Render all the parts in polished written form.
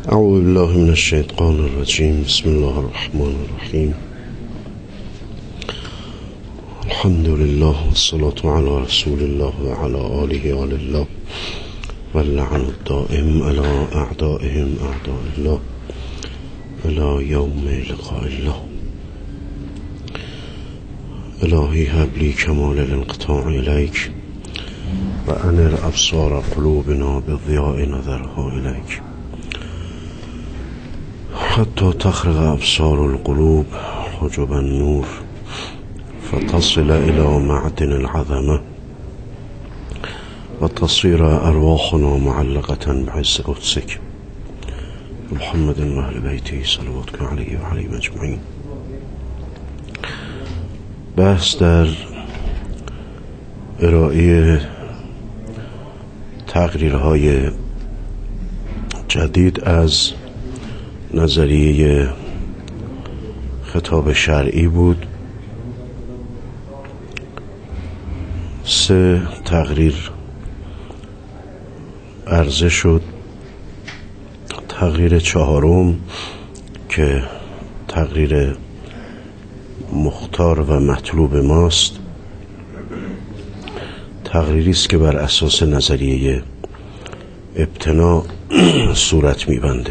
اعوذ بالله من الشیطان الرجیم. بسم الله الرحمن الرحیم. الحمد لله والصلاة على رسول الله وعلى آله آل الله واللعن الدائم على أعدائهم أعداء الله إلى يوم لقاء الله. إلهي هب لي كمال الانقطاع إليك وأنر أبصار قلوبنا بضياء نظرها إليك حتى تخرق أبصار القلوب حجب النور فتصل إلى معدن العظمة وتصير أرواحنا معلقة بعز قدسك محمد وأهل بيته صلواتك عليه وعليهم أجمعين. بحث در ارائه تقریرهای جدید از نظریه خطاب شرعی بود. 3 تقریر عرضه شد. تقریر 4م که تقریر مختار و مطلوب ماست، تقریری است که بر اساس نظریه ابتنا صورت می‌بنده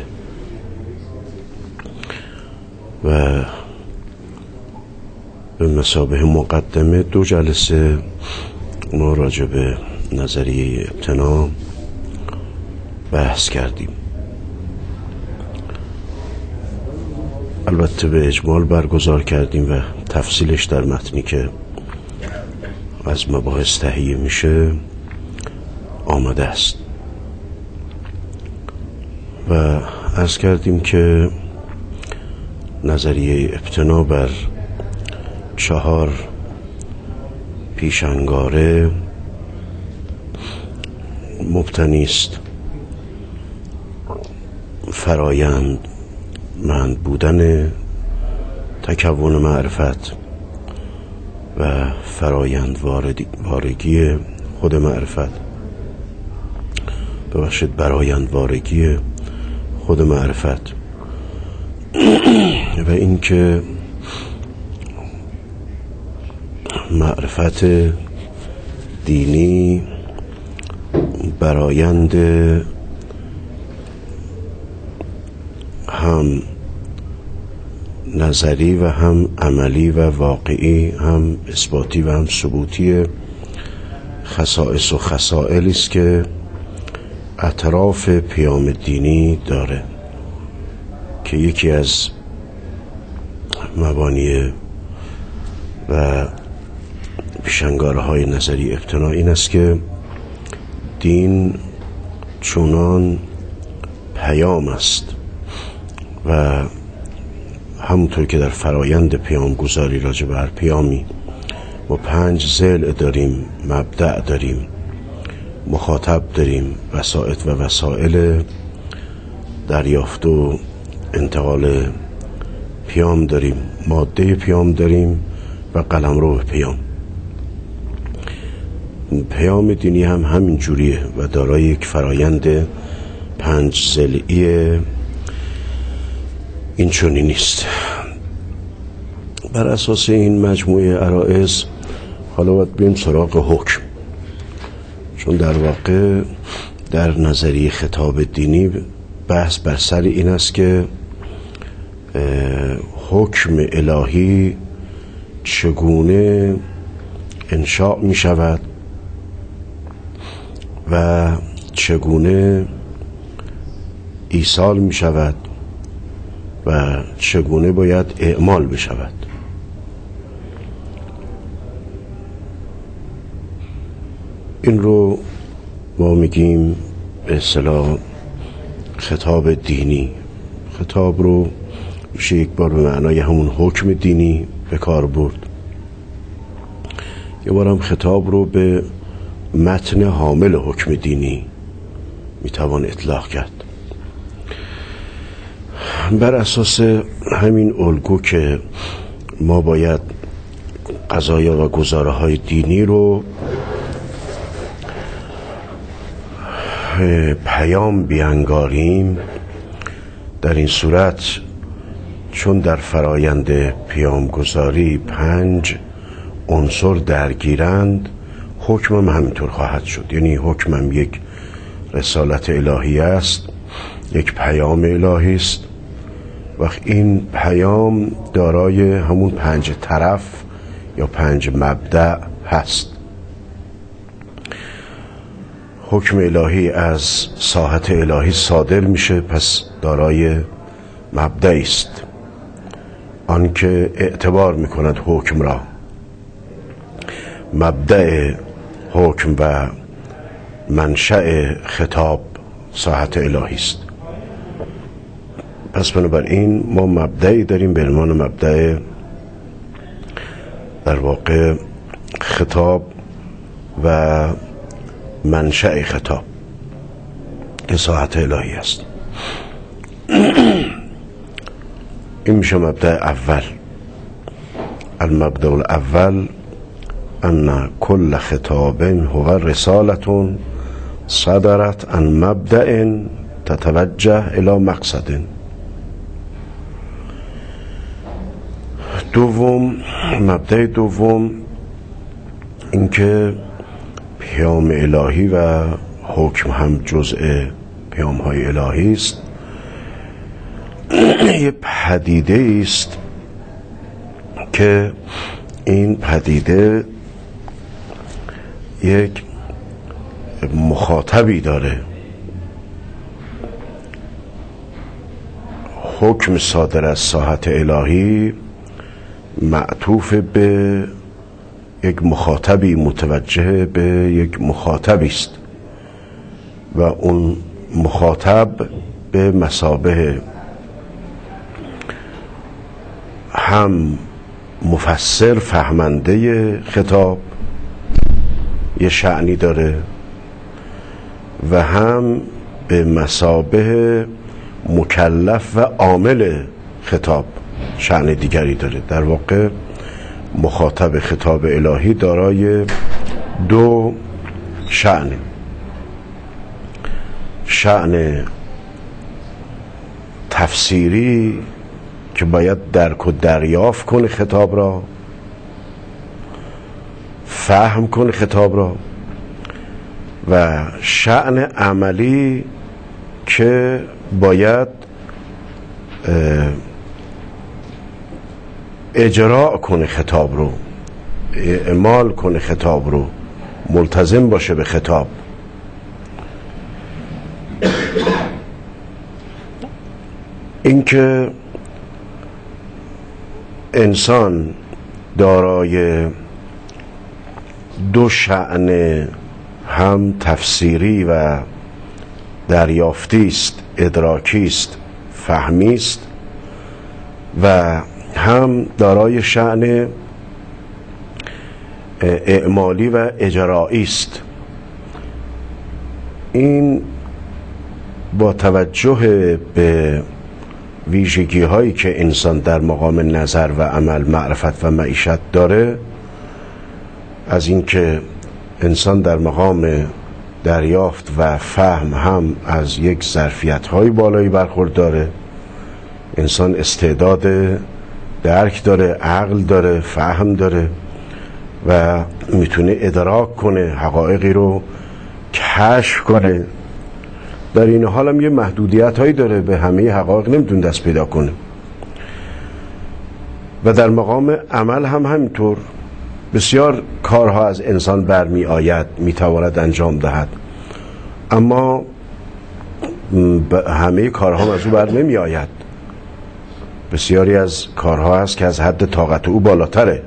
و به مثابه مقدمه 2 جلسه ما راجع به نظریه ابتنا بحث کردیم. البته به اجمال برگزار کردیم و تفصیلش در متنی که از مباحث تهیه میشه آمده است و عرض کردیم که نظریه ابتنا بر 4 پیشنگاره مبتنی است: فرایندمند بودن تکون معرفت و برایندوارگی خود معرفت، برایندوارگی خود معرفت و اینکه معرفت دینی برایند هم نظری و هم عملی و واقعی، هم اثباتی و هم ثبوتی خصائص و خصائلی است که اطراف پیام دینی داره، که یکی از مبانی و پیشنگارهای نظری ابتنا این است که دین چونان پیام است و همونطور که در فرایند پیام گذاری راجع بر پیامی ما 5 ضلع داریم، مبدأ داریم، مخاطب داریم، وسائط و وسائل دریافت و انتقال پیام داریم، ماده پیام داریم و قلمرو پیام. پیام دینی هم همین جوریه و دارای یک فرایند 5 ضلعی این چنین نیست. بر اساس این مجموعه عرائض حالا باید بریم سراغ حکم، چون در واقع در نظریه خطاب دینی بحث بر سر این است که حکم الهی چگونه انشاء می شود و چگونه ایصال می شود و چگونه باید اعمال بشود. این رو ما میگیم به اصطلاح خطاب دینی. خطاب رو میشه یک بار به معنای همون حکم دینی به کار برد، یه بار هم خطاب رو به متن حامل حکم دینی میتوان اطلاق کرد. بر اساس همین الگو که ما باید قضایا و گزاره های دینی رو پیام بیانگاریم در این صورت چون در فرایند پیامگذاری 5 عنصر درگیرند، حکمم همینطور خواهد شد. یعنی حکمم یک رسالت الهی است، یک پیام الهی است. وقت این پیام دارای همون 5 طرف یا 5 مبدأ هست. حکم الهی از ساحت الهی صادر میشه، پس دارای مبدأ است، آن که اعتبار میکند حکم را. مبدأ حکم و منشأ خطاب ساحت الهی است. پس بنابراین ما مبدأی داریم به عنوان مبدأ در واقع خطاب و منشأ خطاب که ساحت الهی است. این میشه مبدأ اول. المبدأ الاول ان كل خطاب هو رسالة صدرت عن مبدأ تتوجه الى مقصد. دوم، مبدأ دوم اینکه پیام الهی و حکم هم جزء پیام های الهی است. یه پدیده است که این پدیده یک مخاطبی داره. حکم صادر از ساحت الهی معطوف به یک مخاطبی، متوجه به یک مخاطبی است و اون مخاطب به مثابه هم مفسر، فهمنده خطاب، یه شأنی داره و هم به مثابه مکلف و عامل خطاب شأن دیگری داره. در واقع مخاطب خطاب الهی دارای 2 شأن: شأن تفسیری که باید درک و دریافت کنه خطاب را، فهم کنه خطاب را، و شأن عملی که باید اجرا کنه خطاب رو، اعمال کنه خطاب رو، ملتزم باشه به خطاب. اینکه انسان دارای 2 شأن، هم تفسیری و دریافتی است، ادراکی است، فهمی است، و هم دارای شأن اعمالی و اجرایی است. این با توجه به ویژگی هایی که انسان در مقام نظر و عمل، معرفت و معیشت داره، از اینکه انسان در مقام دریافت و فهم هم از یک ظرفیت های بالایی برخورداره، انسان استعداد درک داره، عقل داره، فهم داره و میتونه ادراک کنه، حقایقی رو کشف کنه. در این حال هم یه محدودیت هایی داره، به همه حقایق نمیتونه دست پیدا کنه. و در مقام عمل هم همینطور. بسیار کارها از انسان برمی آید، میتواند انجام دهد، اما همه کارها از او بر نمی آید. بسیاری از کارها هست که از حد طاقت او بالاتره.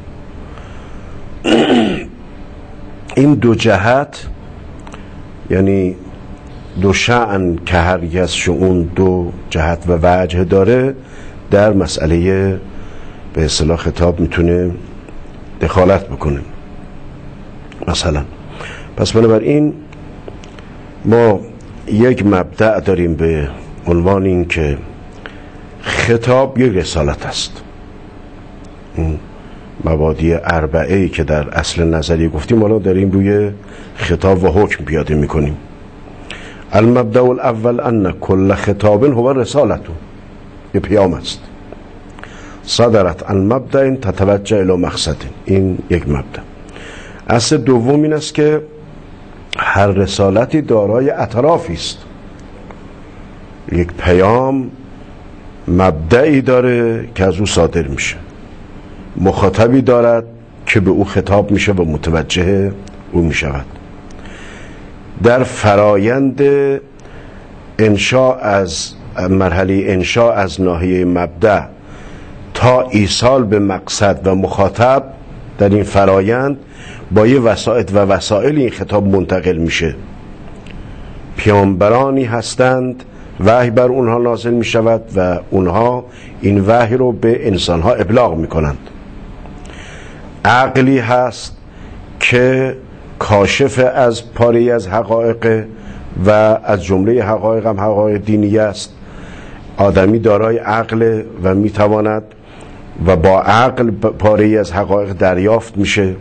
این 2 جهت، یعنی 2 شأن که هر یک از شؤون 2 جهت و وجه داره، در مسئله به اصطلاح خطاب میتونه دخالت بکنه مثلا. پس بنابراین ما یک مبدأ داریم به عنوان این که خطاب یک رسالت است. اون مبادی 4ی که در اصل نظری گفتیم، حالا داریم روی خطاب و حکم پیاده میکنیم. المبدأ الاول ان کل خطاب هو رسالت، یه پیام است. صدرت عن مبدأ تتوجه الى مقصد، این یک مبدأ. اصل دوم این است که هر رسالتی دارای اطرافی است. یک پیام مبدعی داره که از او صادر میشه، مخاطبی دارد که به او خطاب میشه و متوجه او میشود. در فرایند مرحله انشاء از ناحیه مبدأ تا ایصال به مقصد و مخاطب، در این فرایند با یه وسائط و وسائل این خطاب منتقل میشه. پیامبرانی هستند، وحی بر اونها نازل می شود و اونها این وحی رو به انسانها ابلاغ می کنند. عقلی هست که کاشف از پاره از حقایق و از جمله حقایق هم حقایق دینی است. آدمی دارای عقل و می تواند و با عقل پاره از حقایق دریافت میشه.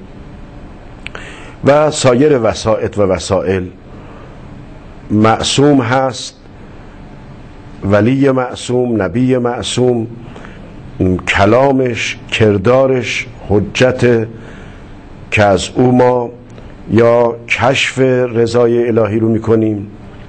و سایر وسائط و وسائل. معصوم هست، ولی معصوم، نبی معصوم، کلامش، کردارش حجت که از او ما یا کشف رضای الهی رو میکنیم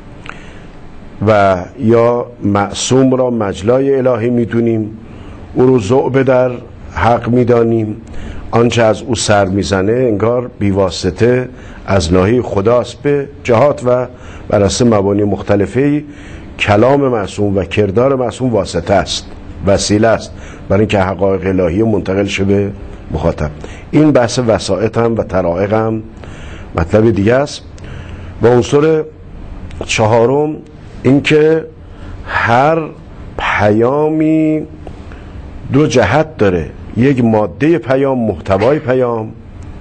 و یا معصوم را مجلای الهی میدونیم، او رو ذوب در حق میدانیم. آنچه از او سر میزنه انگار بیواسطه از ناحیه خداست. به جهات و بر اساس مبانی مختلفی کلام معصوم و کردار معصوم واسطه است، وسیله است برای اینکه حقایق الهی منتقل شه به مخاطب. این بحث وسائط هم و طرائق هم مطلب دیگه است. و عنصر چهارم اینکه هر پیامی دو جهت داره، یک ماده پیام، محتوای پیام،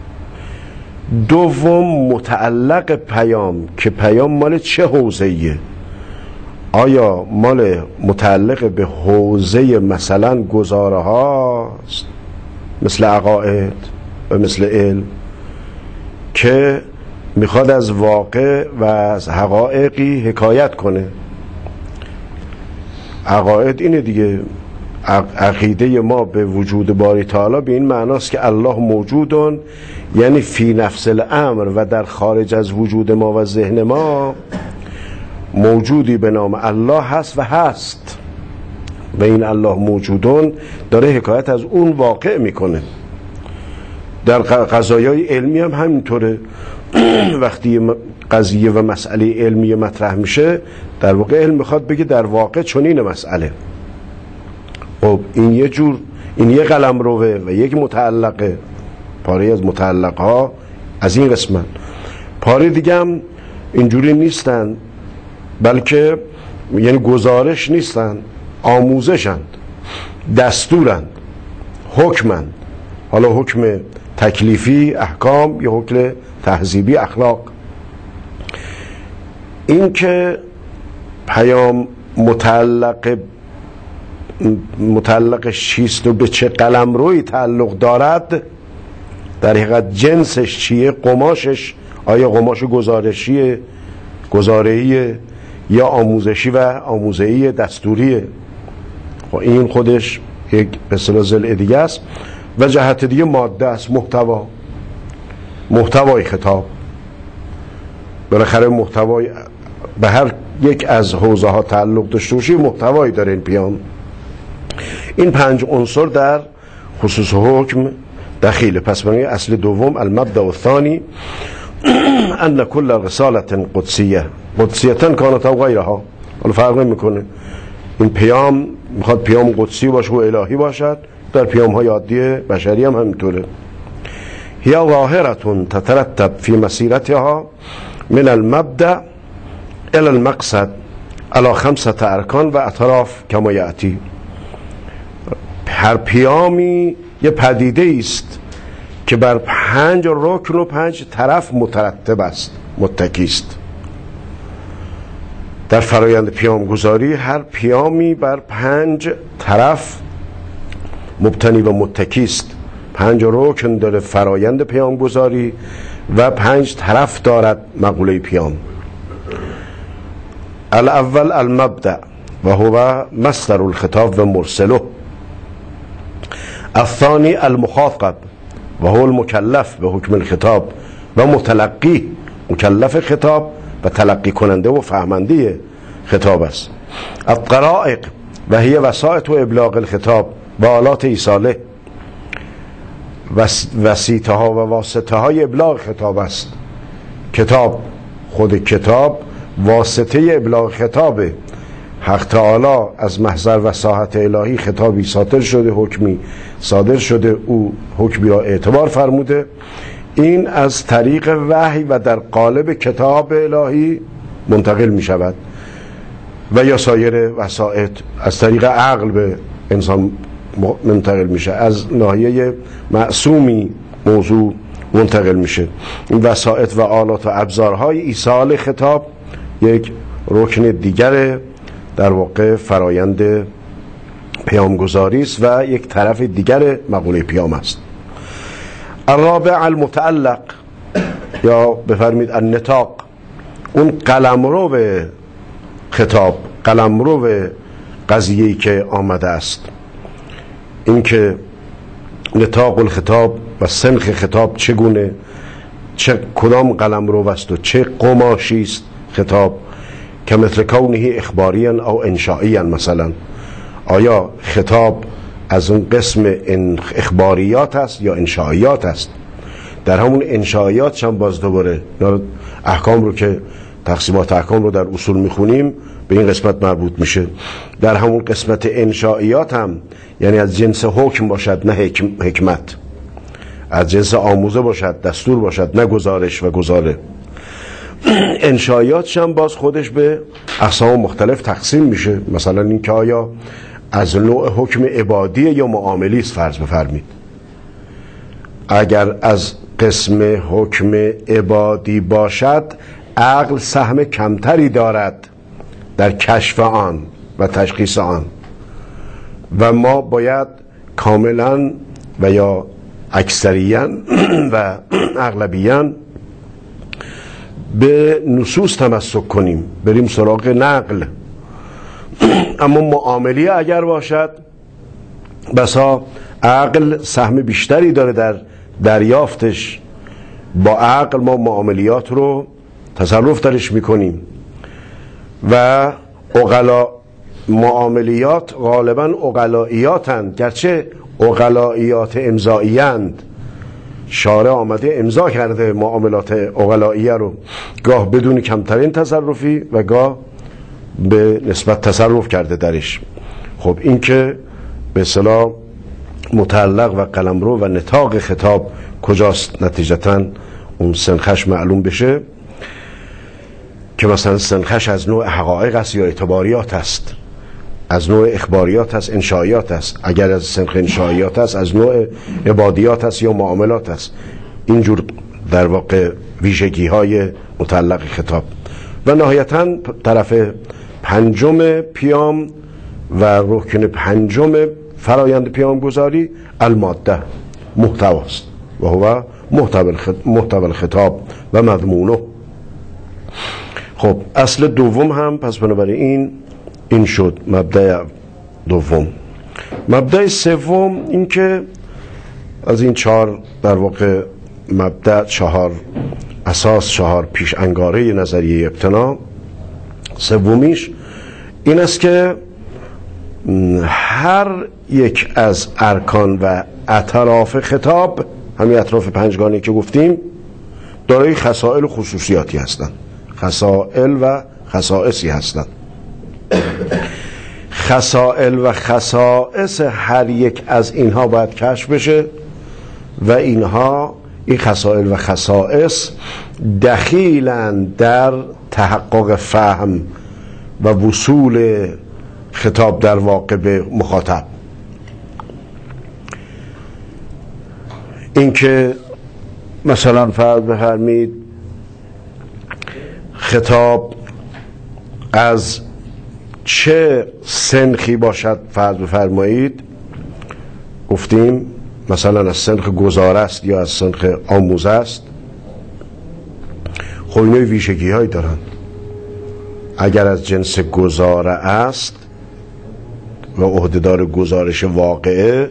دوم متعلق پیام که پیام مال چه حوزه‌ایه. آیا مال متعلق به حوزه مثلا گزاره هاست مثل عقاید و مثل علم که میخواد از واقع و از حقایقی حکایت کنه؟ عقاید اینه دیگه، عقیده ما به وجود باری تعالی به این معناست که الله موجودون، یعنی فی نفس الامر و در خارج از وجود ما و ذهن ما موجودی به نام الله هست و هست و این الله موجودون داره حکایت از اون واقع میکنه. در قضایای علمی هم همینطوره. وقتی قضیه و مسئله علمی مطرح میشه، در واقع علم میخواد بگه در واقع چنین مسئله. خب این یه جور، این یه قلمروه و یک متعلقه، پاره از متعلق ها از این قسمت. پاره دیگه هم اینجوری نیستن، بلکه یعنی گزارش نیستن، آموزشند، دستورند، حکمند. حالا حکم تکلیفی احکام یا حکم تهذیبی اخلاق. این که پیام متعلقش چیست و به چه قلمرویی تعلق دارد، در حقیقت جنسش چیه، قماشش، آیا قماش گزارشیه، گزارهیه یا آموزشی و آموزهی دستوریه. خب این خودش یک به اصطلاح ضلع دیگه است. و جهت دیگه ماده است، محتوای خطاب. بالاخره محتوای به هر یک از حوزه ها تعلق داشته باشه، محتوایی داره این پیام. این 5 عنصر در خصوص حکم دخیله. پس برای اصل دوم المبدأ الثانی ان كل رسالة قدسیه کانت او غیرها. حالا فرق میکنه، این پیام میخواد پیام قدسی باشه و الهی باشد، در پیام های عادی بشری هم همینطوره. هی ظاهرة تترتب فی مسیرتها من المبدأ الى المقصد على 5 ارکان و اطراف کما یأتی. هر پیامی یه پدیده است که بر 5 رکن و 5 طرف مترتب است، متکی است. در فرایند پیامگذاری هر پیامی بر 5 طرف مبتنی و متکی است. 5 رکن داره فرایند پیامگذاری و 5 طرف دارد مقوله پیام. الاول المبدأ و هو مصدر الخطاب و مرسله. الثانی المخاطب و هو المکلف به حکم الخطاب و متلقی، مکلف خطاب و تلقی کننده و فهمنده خطاب است. الطرائق و هی وسائط و ابلاغ الخطاب و آلات ایصاله، وسیطه ها و واسطه های ابلاغ خطاب است. کتاب، خود کتاب واسطه ابلاغ خطابه. حق تعالی از محضر وساحت الهی خطابی صادر شده، حکمی صادر شده، او حکمی را اعتبار فرموده، این از طریق وحی و در قالب کتاب الهی منتقل می شود. و یا سایر وسائط از طریق عقل به انسان منتقل میشه، از ناحیه معصومی موضوع منتقل میشه. این وسائط و آلات و ابزارهای ایصال خطاب یک رکن دیگر در واقع فرایند پیامگذاری است و یک طرف دیگر مقوله پیام است. الرابع المتعلق یا بفرمید النطاق، اون قلمرو خطاب، قلمرو قضیه‌ای که آمده است. این که نطاق الخطاب و سنخ خطاب چگونه، کدام قلمرو است و چه قماشی است خطاب، که مثل کونه اخباریا او انشائیا، مثلا آیا خطاب از اون قسم اخباریات است یا انشائیات است؟ در همون انشائیات هم باز دوباره احکام رو که تقسیمات احکام رو در اصول میخونیم به این قسمت مربوط میشه. در همون قسمت انشائیات هم یعنی از جنس حکم باشد نه حکمت، از جنس آموزه باشد دستور باشد نه گزارش و گزاره. انشائیات هم باز خودش به اقسام مختلف تقسیم میشه. مثلا این که آیا از نوع حکم عبادی یا معاملی است فرض بفرمید. اگر از قسم حکم عبادی باشد عقل سهم کمتری دارد در کشف آن و تشخیص آن و ما باید کاملا و یا اکثریاً و اغلبیاً به نصوص تمسک کنیم، بریم سراغ نقل. اما معاملی اگر باشد بسا عقل سهم بیشتری داره در دریافتش. با عقل ما معاملیات رو تصرف درش میکنیم و معاملیات غالبا عقلائیاتند، گرچه عقلائیات امضائیند. شارع آمده امضا کرده معاملات عقلائیه رو، گاه بدون کمترین تصرفی و گاه به نسبت تصرف کرده درش. خب این که به اصطلاح متعلق و قلمرو و نطاق خطاب کجاست، نتیجتاً اون سنخش معلوم بشه که مثلا سنخش از نوع حقایق است یا اعتباریات است، از نوع اخباریات است، انشائیات است. اگر از سنخ انشائیات است از نوع عبادیات است یا معاملات است. اینجور در واقع ویژگی های متعلق خطاب. و نهایتاً طرف پنجم پیام و رکن پنجم فرایند پیام گذاری الماده، محتواست و هو محتوى الخطاب و مضمونه. خب اصل دوم هم پس بنابراین این شد مبدأ دوم. مبدأ سوم این که از این چهار در واقع مبدأ، چهار اساس، چهار پیش انگاره نظریه ابتنا، سومیش این است که هر یک از ارکان و اطراف خطاب، همین اطراف پنجگانه که گفتیم، دارای خصائل و خصوصیاتی هستند، خصائل و خصائصی هستند. خصائل و خصائص هر یک از اینها باید کشف بشه و اینها، این خصائل و خصائص دخیلند در تحقق فهم و وصول خطاب در واقع به مخاطب. این که مثلا فرض بفرمید خطاب از چه سنخی باشد، فرض بفرمایید گفتیم مثلا از سنخ گزاره است یا از سنخ آموزه است. خب اینا ویژگی هایی دارن. اگر از جنس گزاره است و عهدهدار گزارش واقعه،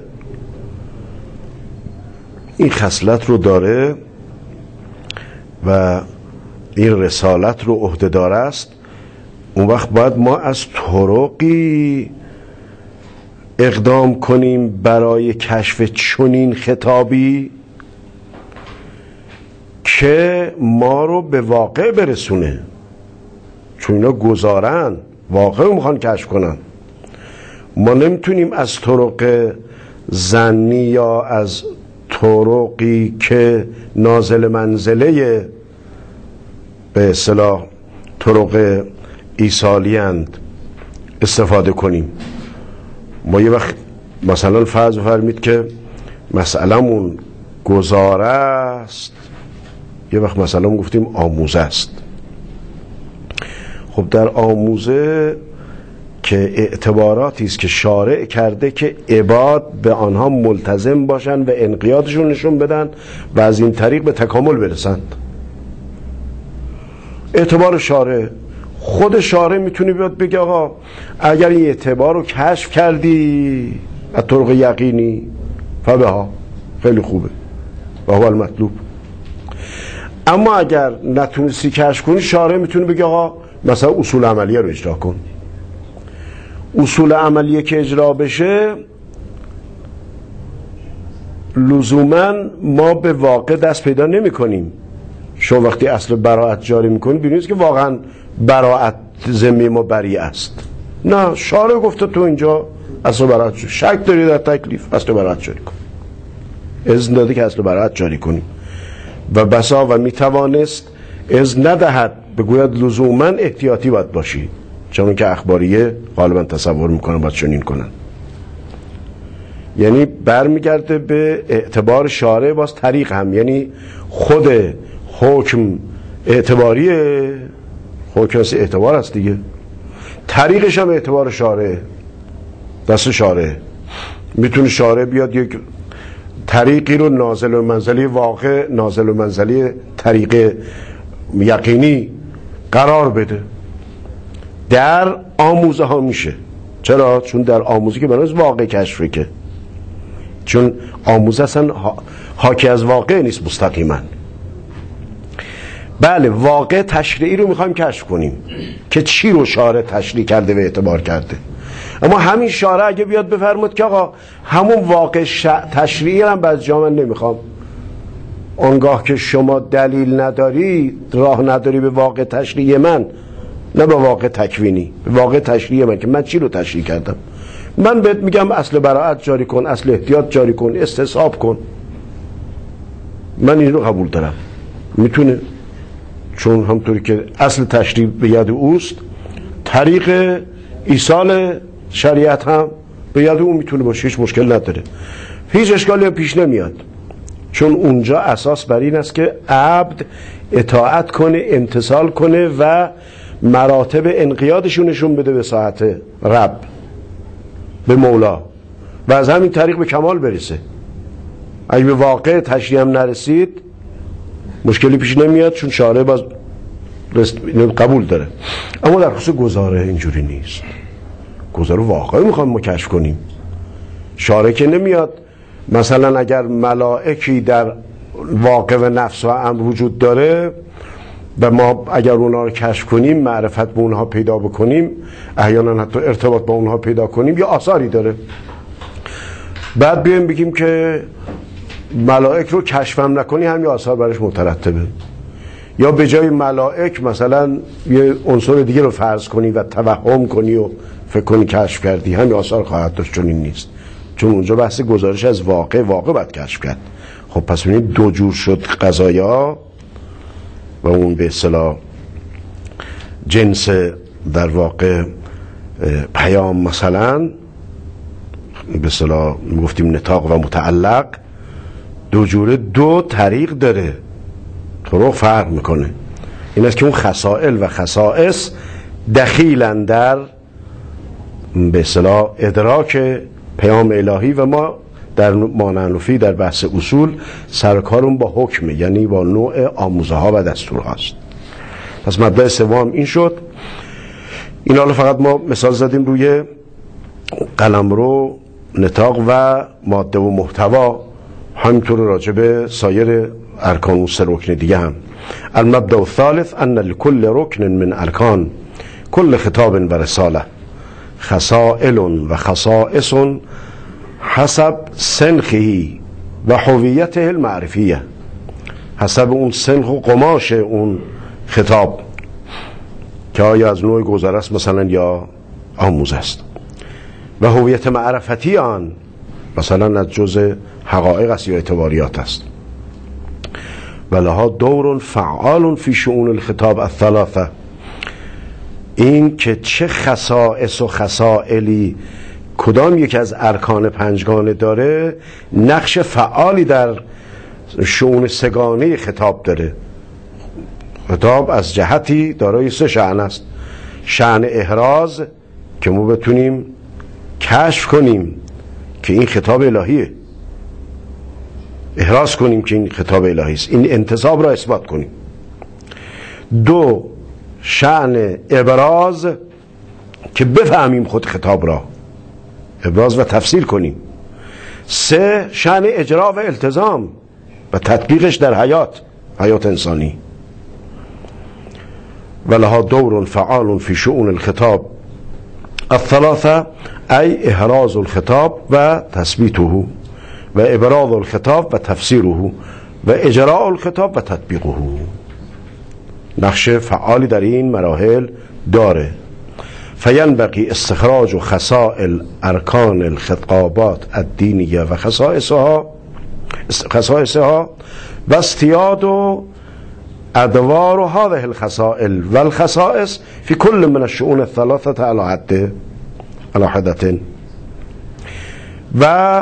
این خصلت رو داره و این رسالت رو عهدهدار است، اون وقت باید ما از طرقی اقدام کنیم برای کشف چنین خطابی که ما رو به واقع برسونه، چون اینا گزارن، واقع رو میخوان کشف کنن. ما نمیتونیم از طرق ظنی یا از طرقی که نازل منزله به اصطلاح طرق ایصالی اند استفاده کنیم. ما یه وقت مثلا فرض فرمید که مسئله‌مون گزاره است، یه وقت مثلا گفتیم آموزه است. خب در آموزه که اعتباراتی است که شارع کرده که عباد به آنها ملتزم باشن و انقیادشون نشون بدن و از این طریق به تکامل برسند. اعتبار شارع، خود شارع میتونه بیاد بگه آقا اگر این اعتبار رو کشف کردی از طرق یقینی فبها، خیلی خوبه و هو المطلوب. اما اگر نتونستی کشف کنی، شارع میتونه بگه آقا مثلا اصول عملیه رو اجرا کن. اصول عملیه که اجرا بشه لزوما ما به واقع دست پیدا نمی کنیم. شما وقتی اصل براءت جاری میکنید ببینید که واقعا براءت ذمه ما بری است. نه، شارع گفته تو اینجا اصل براءت شک داری در تکلیف، اصل براءت جاری کن. اذن داده که اصل براءت جاری کنیم و بسا و میتوانست اذن ندهد، بگوید لزوما احتیاطی باید باشی، چون که اخباریه غالبا تصور میکنن باید چنین کنن. یعنی برمیگرده به اعتبار شارع. باز طریق هم، یعنی خود حکم اعتباریه، حکم اعتبار است دیگه، طریقش هم اعتبار شارع، دست شارع. میتونه شارع بیاد یک طریقی رو نازل و منزلی واقع، نازل و منزلی طریق یقینی قرار بده. در آموزه ها میشه. چرا؟ چون در آموزه که برای واقع کشفه، که چون آموزه اصلا حاکی از واقع نیست مستقیما. بله، واقع تشریعی رو میخوایم کشف کنیم که چی رو شارع تشریع کرده و اعتبار کرده. اما همین شارع اگه بیاد بفرمود که آقا همون واقع تشریعی هم بعض جا من نمیخوام، آنگاه که شما دلیل نداری، راه نداری به واقع تشریعی من، نه به واقع تکوینی، به واقع تشریعی من که من چی رو تشریع کردم، من بهت میگم اصل براءت جاری کن، اصل احتیاط جاری کن، استصحاب کن، من این رو قبول دارم. میتونه، چون همطوری که اصل تشریع به ید اوست، طریق ایصال شریعت هم به ید اون میتونه باشه، هیچ مشکل نداره، هیچ اشکالی هم پیش نمیاد، چون اونجا اساس بر این است که عبد اطاعت کنه، امتثال کنه و مراتب انقیادشون نشون بده به ساعت رب، به مولا، و از همین طریق به کمال برسه. اگه به واقع تشریع هم نرسید مشکلی پیش نمیاد، چون شارع باز قبول داره. اما در خصوص گزاره اینجوری نیست. گزاره واقعی میخوام ما کشف کنیم. شارع که نمیاد مثلا اگر ملائکی در واقع و نفس و امر وجود داره و ما اگر اونها رو کشف کنیم، معرفت به اونها پیدا بکنیم، احیانا حتی ارتباط با اونها پیدا کنیم، یا آثاری داره، بعد بیایم بگیم که ملائک رو کشفم نکنی همین آثار برش مترتبه، یا به جای ملائک مثلا یه عنصر دیگه رو فرض کنی و توهم کنی و فکر کنی کشف کردی، همین آثار خواهد داشت. چون این نیست، چون اونجا بحث گزارش از واقع باید کشف کرد. خب پس ببینید دو جور شد قضایا، و اون به اصطلاح جنس در واقع پیام، مثلا به اصطلاح میگفتیم نطاق و متعلق، دو جوره، دو طریق داره، طرق فرق میکنه. این است که اون خصائل و خصائص دخیلن در به اصطلاح ادراک پیام الهی، و ما در مانعنفی در بحث اصول سرکارون با حکمه، یعنی با نوع آموزه ها و دستور هاست. پس مبدأ سوم این شد. این حالا فقط ما مثال زدیم روی قلمرو، نطاق و ماده و محتوا، همینطور راجع به سایر ارکان و 3 رکن دیگه هم. المبدأ الثالث ان لكل رکن من ارکان كل خطاب و رساله خصائل و خصائص حسب سنخه و هویته المعرفیه، حسب اون سنخ و قماش اون خطاب که آیا از نوع گذر است مثلا یا آموز است، و هویت معرفتی آن مثلا از جزء حقایق است یا اعتباریات است. ولها دور فعال فی شؤون الخطاب الثلاثه، این که چه خصائص و خصائلی کدام یک از ارکان 5گانه داره، نقش فعالی در شؤون 3گانه خطاب داره. خطاب از جهتی دارای 3 شأن است: شأن احراز که ما بتونیم کشف کنیم که این خطاب الهیه، احراز کنیم که این خطاب الهی است، این انتصاب را اثبات کنیم. 2 شأن ابراز که بفهمیم خود خطاب را، ابراز و تفسیر کنیم. 3 شأن اجرا و التزام و تطبیقش در حیات انسانی. ولها دور فعال فی شؤون الخطاب الثلاثه ای احراز الخطاب و تثبیته و ابراز الخطاب و تفسیره و اجراء الخطاب و تطبیقه. نقش فعالی در این مراحل داره. فینبغی استخراج خصائل ارکان الخطابات الدینیه و خصائصها و استیاد ادوار هذه الخصائل والخصائص في كل من الشؤون الثلاثه على حدة و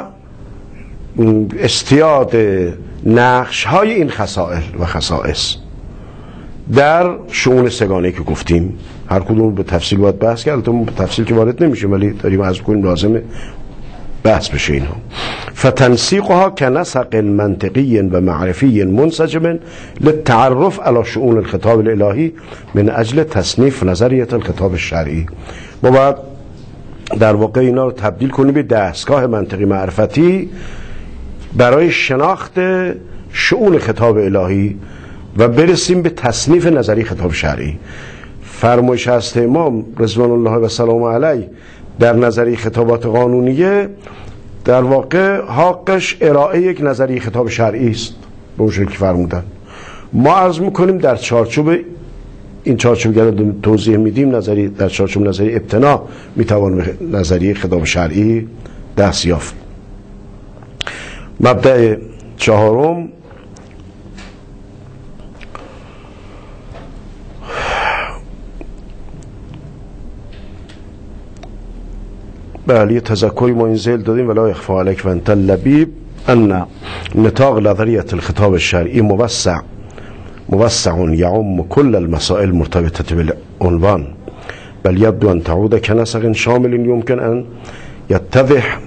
استیاد نقش های این خصائل و خصائص در شؤون 3گانه که گفتیم. هر کدوم به تفصیل باید بحث کرد، البته به تفصیل که وارد نمیشه ولی داریم عرض کنیم لازمه بحث بشه اینها. فتنسیقها كنسق منطقی و معرفی منسجم للتعرف على شؤون الخطاب الالهی من اجل تصنیف نظریه الخطاب الشرعی. ما باید در واقع اینا رو تبدیل کنیم به دستگاه منطقی معرفتی برای شناخت شؤون خطاب الهی و برسیم به تصنیف نظری خطاب شرعی. فرمایش هست امام رضوان الله و سلام علیه در نظری خطابات قانونیه در واقع حقش ارائه یک نظری خطاب شرعی است به اون شکلی فرمودن. ما عرض میکنیم در چارچوب این چارچوب توضیح میدیم، در چارچوب نظری ابتنا میتوان به نظری خطاب شرعی دست یافت. مبدأ 4 بله تذکری ما این ذیل دادیم ولا یخفی علیک و انت اللبیب ان نطاق نظریه الخطاب الشرعی موسع یعم كل المسائل مرتبطه بالعنوان بل يبدو ان تعود كنسق شامل يمكن ان يتضح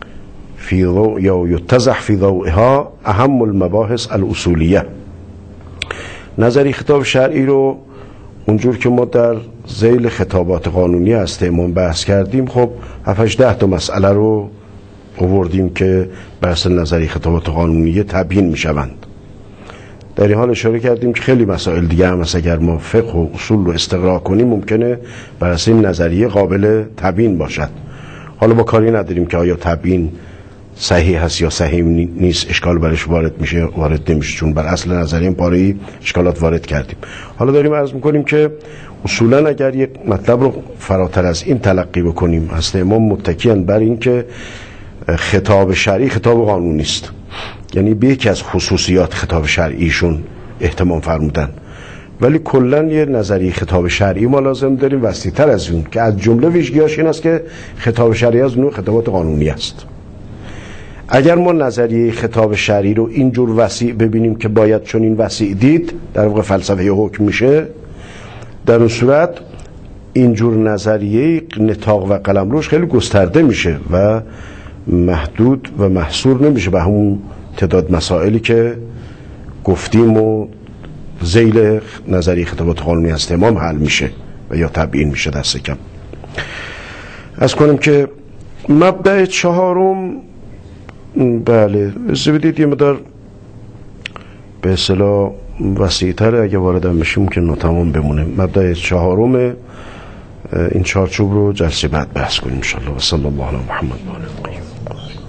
في ضوئها اهم المباحث الاصولیه. نظری خطاب شرعی رو اونجور که ما در ذیل خطابات قانونی هست امام بحث کردیم، خب 7-8 تا مسئله رو آوردیم که بحث نظری خطابات قانونی تبیین می شوند. در این حال اشاره کردیم که خیلی مسائل دیگه هم هست اگر ما فقه و اصول رو استقرا کنیم ممکنه بحث این نظریه قابل تبیین باشد. حالا با کاری نداریم که آیا تبیین صحیح هست یا صحیح نیست، اشکال برش وارد نمیشه چون بر اصل نظریه پاره‌ای اشکالات وارد کردیم. حالا داریم عرض میکنیم که اصولا اگر یک مطلب رو فراتر از این تلقی بکنیم، هست امام متکیان بر این که خطاب شرعی خطاب قانونی است، یعنی به یکی از خصوصیات خطاب شرعیشون اهتمام فرمودن، ولی کلا یه نظری خطاب شرعی ما لازم داریم وسیع‌تر از اون که از جمله ویژگی‌هاش این است که خطاب شرعی از نوع خطابات قانونی است. اگر ما نظریه خطاب شرعی رو اینجور وسیع ببینیم که باید چون این وسیع دید، در واقع فلسفه حکم میشه، در اون صورت اینجور نظریه نطاق و قلمروش خیلی گسترده میشه و محدود و محصور نمیشه به همون تعداد مسائلی که گفتیم و ذیل نظریه خطابات قانونی هست امام حل میشه و یا تبیین میشه دست کم. از کنیم که مبدأ چهارم، بله اجازه بدید یه مقدار به اصطلاح وسیع‌تر اگه وارد بشیم که ناتمام بمونه. مبدأ چهارم این چارچوب رو جلسه بعد بحث کنیم ان شاء الله. و صلی الله علی محمد و آله.